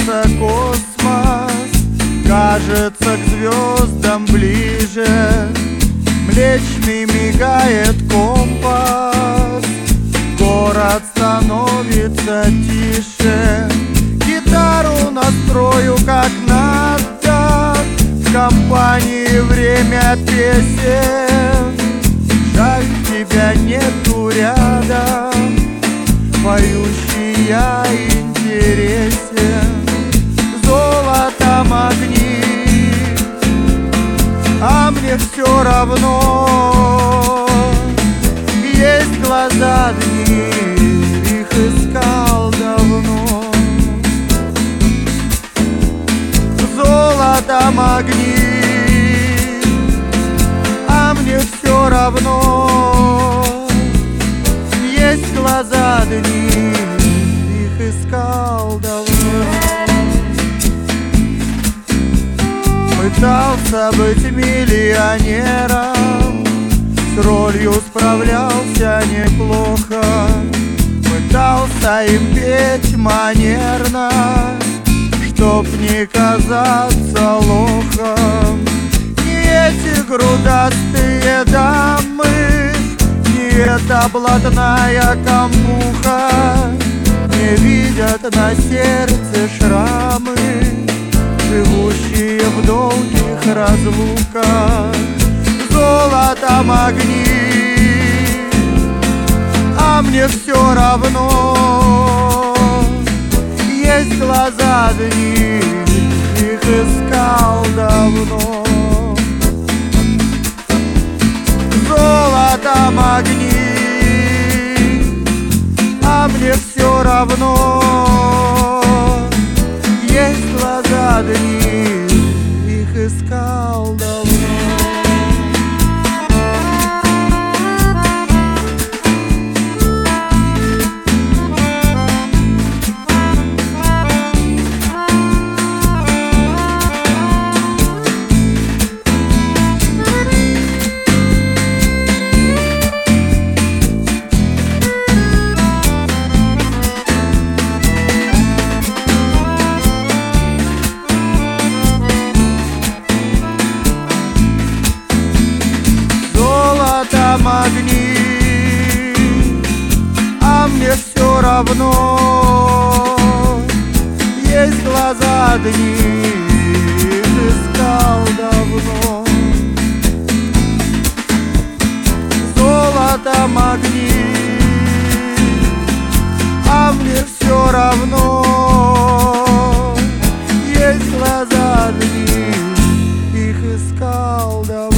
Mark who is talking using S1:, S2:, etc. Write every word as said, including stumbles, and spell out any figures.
S1: Кажется, космос кажется к звездам ближе. Млечный мигает компас, город становится тише. Гитару настрою как надо, в компании время песен. Жаль, тебя нету рядом, поющий я интересен. Золотом огни, а мне все равно. Есть глаза дни, их искал давно. Золотом огни, а мне все равно. Есть глаза дни, их искал давно. Пытался быть миллионером, с ролью справлялся неплохо. Пытался им петь манерно, чтоб не казаться лохом. Не эти грудастые дамы, не эта блатная камбуха не видят на сердце шрамы, живущие в долгих разлуках. Золотом огни, а мне все равно. Есть глаза дни, их искал давно. Золотом огни, а мне все равно. Есть глаза дни, их искал давно. Золотом огни, а мне все равно. Есть глаза дни, их искал давно. Золотом огни, а мне все равно. Есть глаза дни, их искал давно.